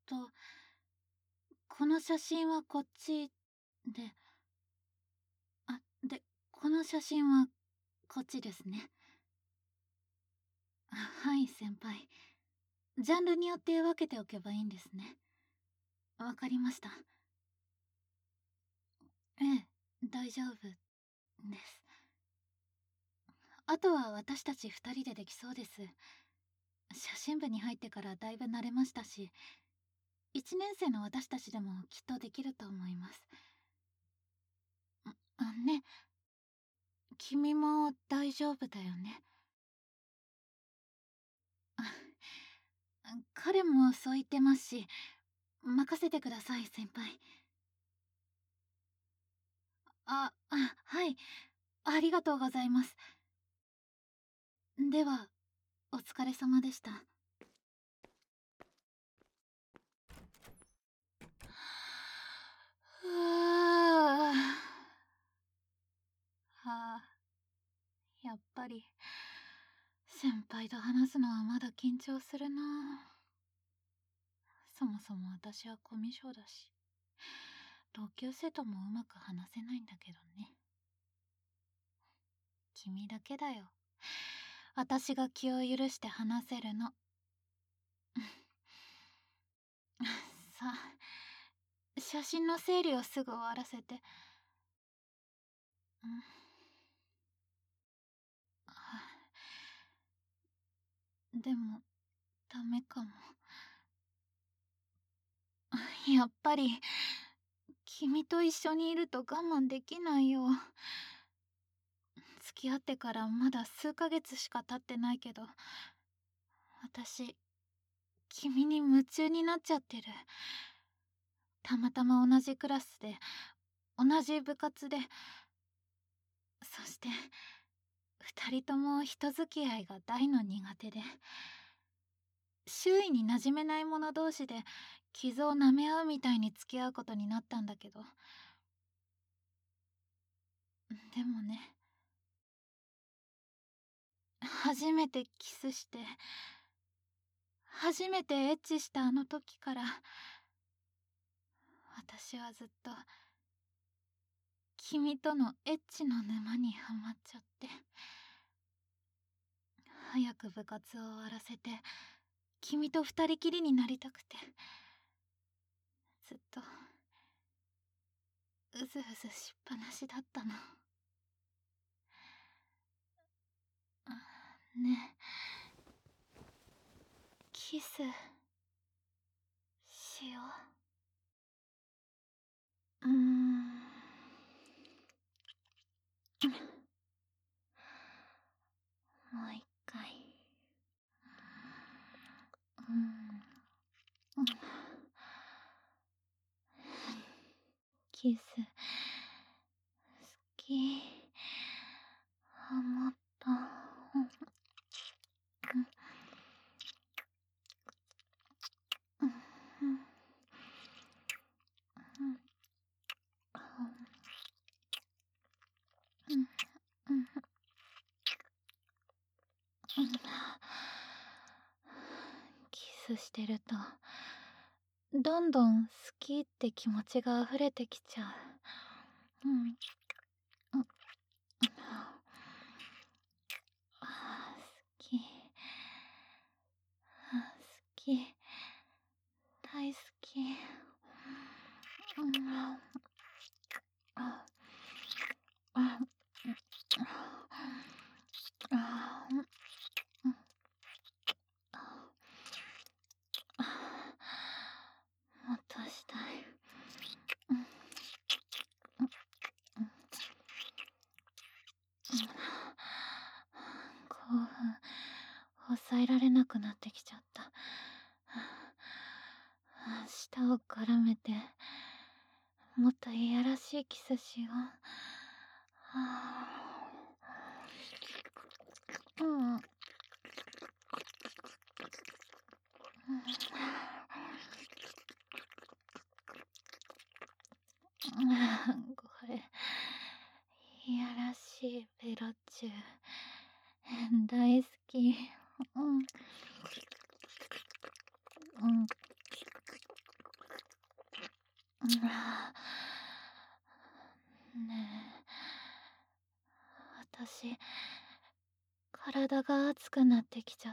と、この写真はこっちで、で、この写真はこっちですね。はい、先輩。ジャンルによって分けておけばいいんですね。わかりました。ええ、大丈夫です。あとは私たち二人でできそうです。写真部に入ってからだいぶ慣れましたし、一年生の私たちでもきっとできると思います。ね、君も大丈夫だよね。彼もそう言ってますし、任せてください、先輩。はい。ありがとうございます。では、お疲れ様でした。うわあ、やっぱり、先輩と話すのはまだ緊張するな。そもそも私はコミュ障だし、同級生ともうまく話せないんだけどね。君だけだよ。私が気を許して話せるの。さあ、写真の整理をすぐ終わらせて。でも、ダメかも。やっぱり、君と一緒にいると我慢できないよ。付き合ってからまだ数ヶ月しか経ってないけど、私、君に夢中になっちゃってる。たまたま同じクラスで、同じ部活で、そして、二人とも人付き合いが大の苦手で、周囲に馴染めない者同士で傷を舐め合うみたいに付き合うことになったんだけど、でもね、初めてキスして、初めてエッチしたあの時から、私はずっと、君とのエッチの沼にはまっちゃって、早く部活を終わらせて、君と二人きりになりたくて、ずっと、うずうずしっぱなしだったの。ねえ、キス、しよう。もう一回。うん。キス、好き、思った。キスしてると、どんどん好きって気持ちが溢れてきちゃう。好き、好き、大好き。もっとしたい。興奮抑えられなくなってきちゃった。舌を絡めてもっといやらしいキスしよう。これいやらしいベロチュー大好き。 体が熱くなってきちゃった。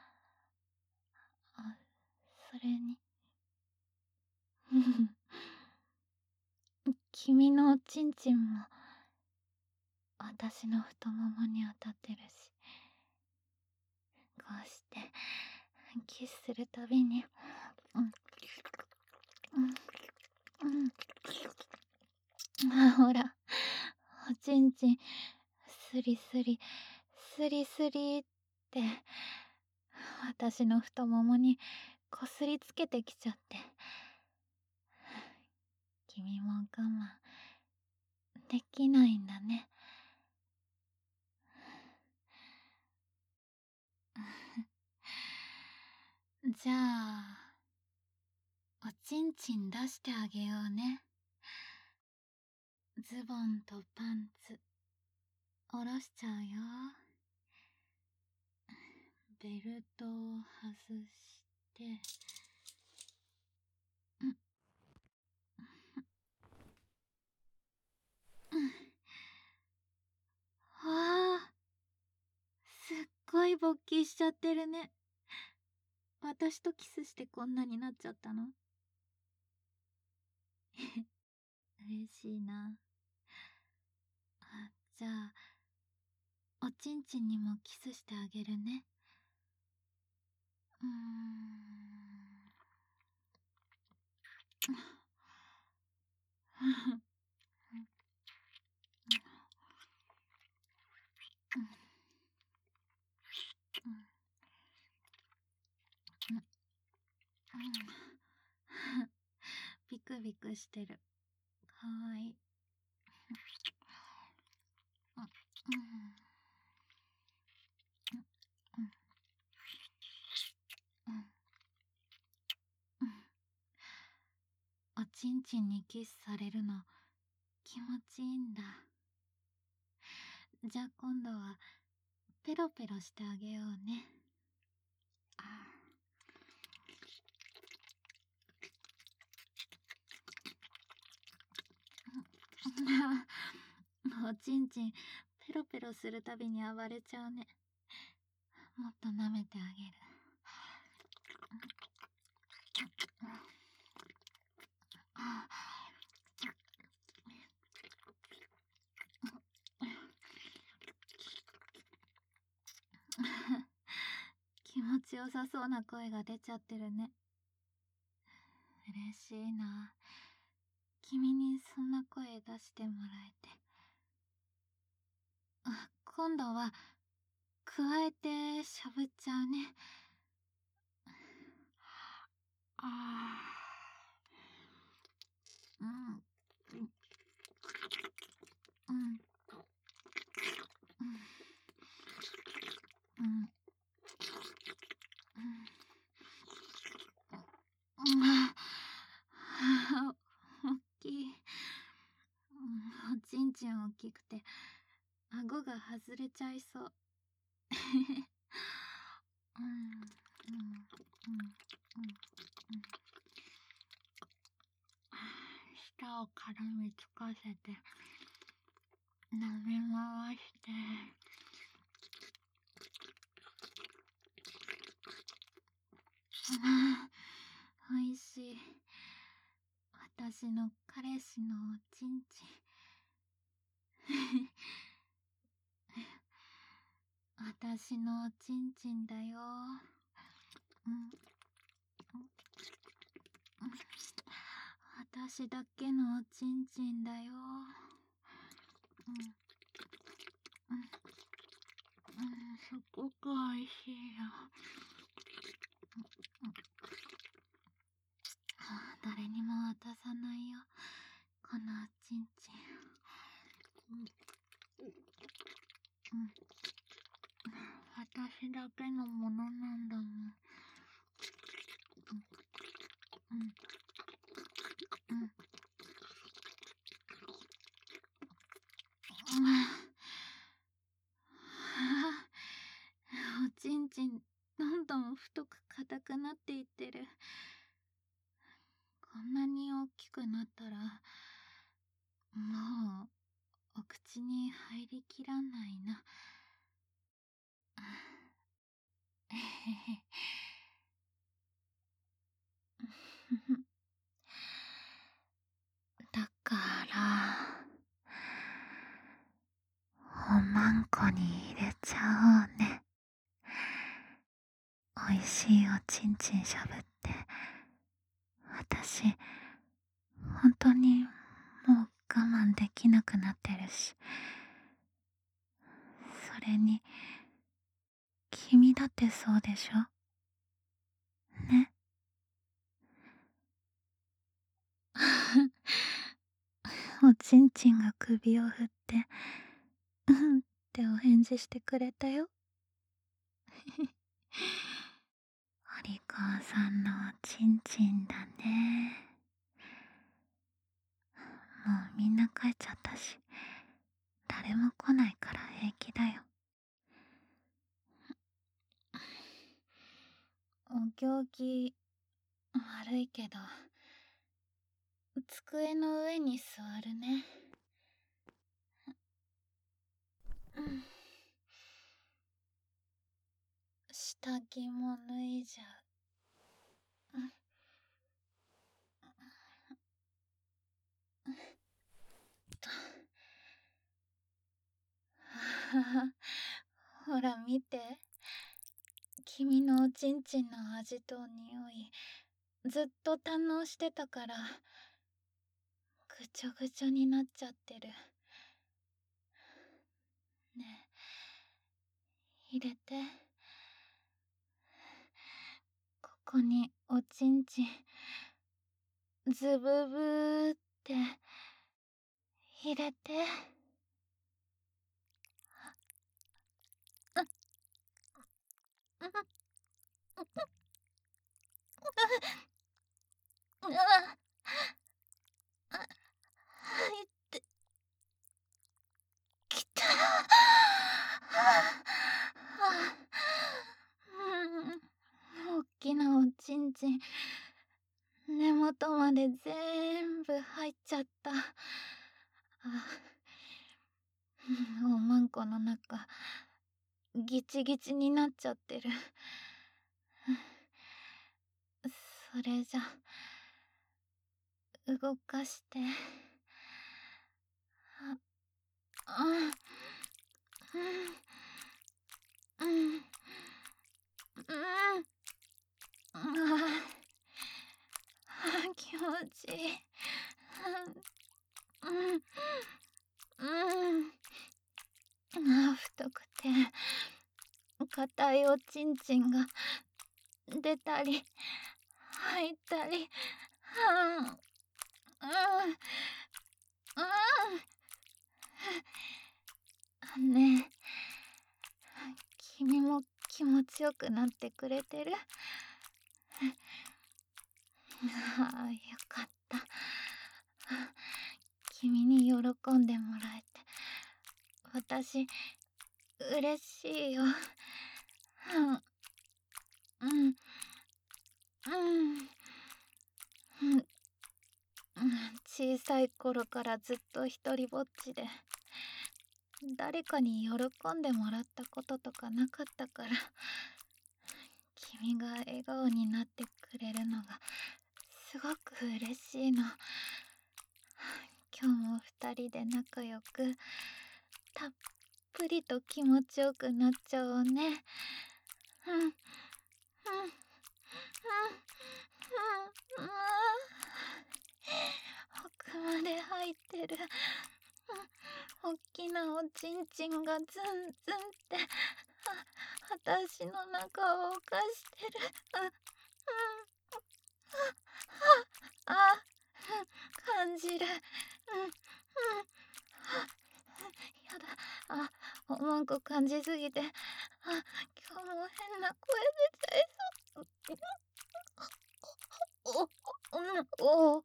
あ、それに君のおちんちんも私の太ももに当たってるし、こうしてキスするたびに、うんうんほら、おちんちんスリスリスリスリって私の太ももにこすりつけてきちゃって、君も我慢できないんだね。じゃあおちんちん出してあげようね。ズボンとパンツ下ろしちゃうよ。ベルトを外して、うんわあ、すっごい勃起しちゃってるね。私とキスしてこんなになっちゃったの？嬉しいな。あ、じゃあおちんちんにもキスしてあげるね。うーんビクビクしてる。かわいい。おちんちんにキスされるの気持ちいいんだ。じゃあ今度はペロペロしてあげようね。おちんちんペロペロするたびに暴れちゃうね。もっと舐めてあげる。気持ちよさそうな声が出ちゃってるね。嬉しいな。君にそんな声出してもらえて。あ、今度は加えてしゃぶっちゃうね。あー、うん、うん、うん、うん、おっきい。おちんちん大きくて顎が外れちゃいそう。うん、うん、うん、うん、舌を絡みつかせて舐め回して、おいしい。私の彼氏のおちんちん。私のおちんちんだよ。うん、私だけのおちんちんだよ。うん、うん、すごくおいしいよ。誰にも渡さないよ、このおちんちん。うん、私だけのものなんだもん。うん、うん、うん。おちんちんどんどん太く硬くなっていってる。こんなに大きくなったらもうお口に入りきらないな。 えへへ。だからおまんこに入れちゃおうね。おいしいおちんちんしゃぶって、私本当にもう我慢できなくなってるし、それに君だってそうでしょね。おちんちんが首を振ってうんってお返事してくれたよ。お利口さんのおちんちんだね。もうみんな帰っちゃったし、誰も来ないから平気だよ。お行儀悪いけど、机の上に座るね。下着も脱いじゃう。ほら見て、君のおちんちんの味と匂いずっと堪能してたからぐちょぐちょになっちゃってる。ねえ、入れて。ここにおちんちんズブブーって入れて。うわ、入ってきた。おっきなおちんちん根元まで全部入っちゃった。おまんこの中ギチギチになっちゃってる。それじゃ動かして。うんうんうん気持ちいい。太くて硬いおちんちんが出たり入ったり。うんうんねえ、君も気持ちよくなってくれてる？ああ、よかった。君に喜んでもらえて私嬉しいよ。うんうんうん小さい頃からずっと一人ぼっちで誰かに喜んでもらったこととかなかったから、君が笑顔になってくれるのがすごく嬉しいの。今日も二人で仲良くたっぷりと気持ちよくなっちゃおうね。うんうんうん奥まで入ってる。おっきなおちんちんがズンズンって私の中を犯してる。あ、感じる。やだ。おまんこ感じすぎて、今日も変な声出ちゃいそう。お、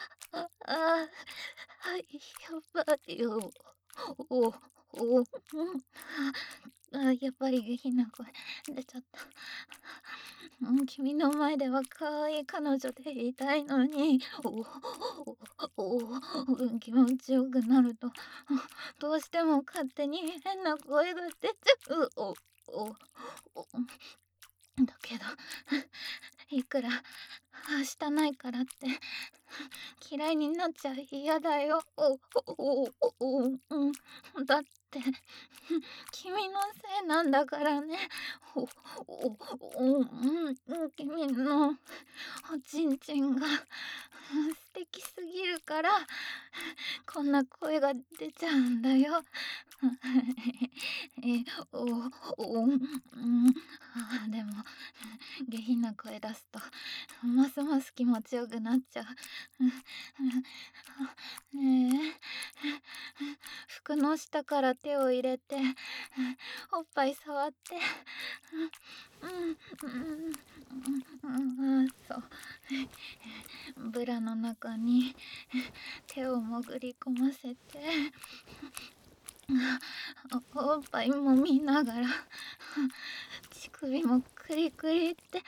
はい、やばいよ。お、お、やっぱり下品な声出ちゃった。君の前では可愛い彼女でいたいのに、気持ちよくなると、どうしても勝手に変な声が出ちゃう。 おおだけど、いくら明日ないからって嫌いになっちゃ嫌だよ。だって君のせいなんだからね。お君のおちんちんが素敵すぎるからこんな声が出ちゃうんだよ。え、おお、でも下品な声出すとますます気持ちよくなっちゃう。ねえ、服の下から手を入れておっぱい触って、そうブラの中に手を潜り込ませておっぱいも見ながら乳首もクリクリって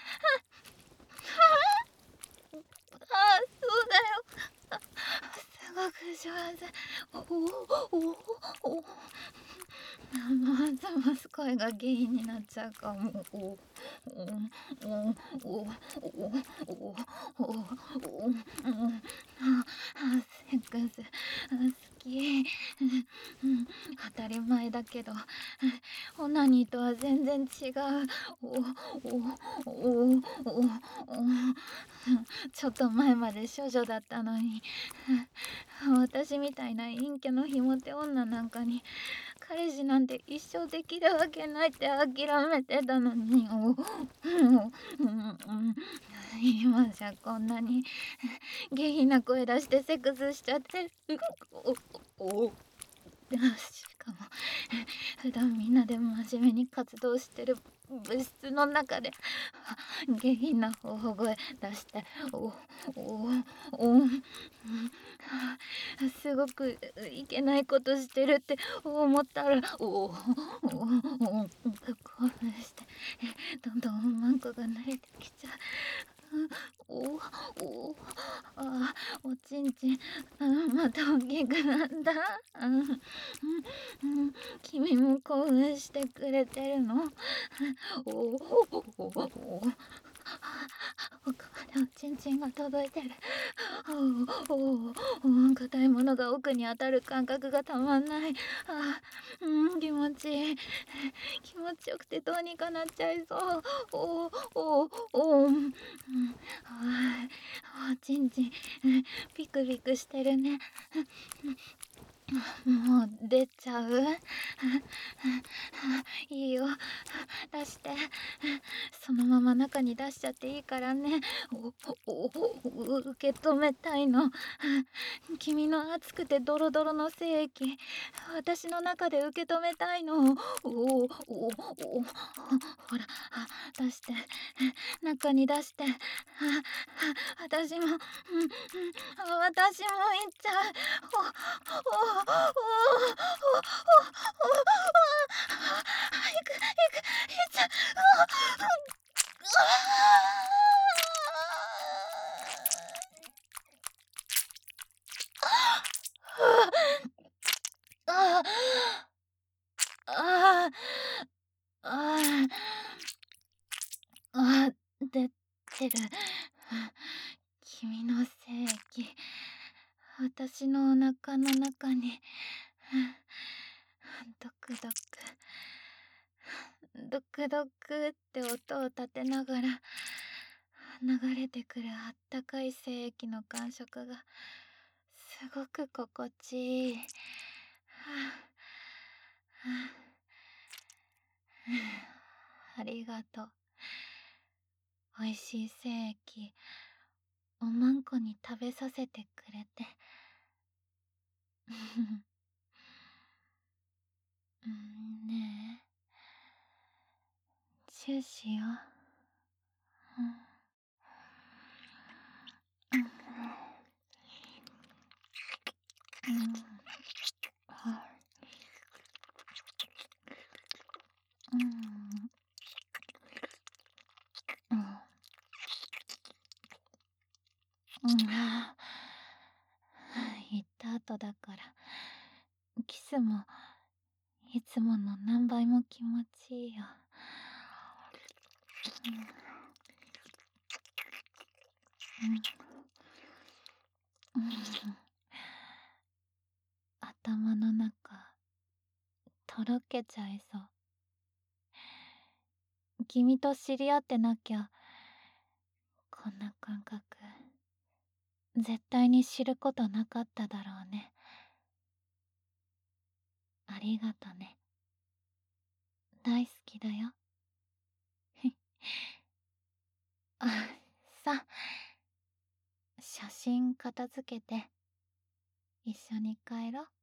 そうだよ。すごく上手。おますます声がゲイになっちゃうかも。セックス好き。当たり前だけど、オナニーとは全然違う。ちょっと前まで処女だったのに、私みたいな陰キャのひも手女なんかに彼氏なんて一生できるわけないって諦めてたのに、今じゃこんなに下品な声出してセックスしちゃって、しかも普段みんなで真面目に活動してる部室の中で下品な大声出しておすごくいけないことしてるって思ったら興奮してどんどんマンコが慣れてきちゃう。おおおちんちんまた大きくなった。君も興奮してくれてるの？奥までおちんちんが届いてる。硬いものが奥に当たる感覚がたまんない。気持ちいい。気持ちよくてどうにかなっちゃいそう。おちんちんピクピクしてるね。もう出ちゃう？いいよ、出して。そのまま中に出しちゃっていいからね。受け止めたいの。君の熱くてドロドロの精液、私の中で受け止めたいの。ほら、出して。中に出して。私も、私も行っちゃう。いっちゃう。ああああ出てる。君の精液、私のお腹の中にドクドクドクドクって音を立てながら流れてくるあったかい精液の感触がすごく心地いい。ありがとう。おいしい精液おまんこに食べさせてくれて。ねえ、チューしよう。行った後だからキスもいつもの何倍も気持ちいいよ。 頭の中とろけちゃいそう。君と知り合ってなきゃこんな感覚絶対に知ることなかっただろうね。ありがとね。大好きだよ。あ、さ、写真片付けて一緒に帰ろう。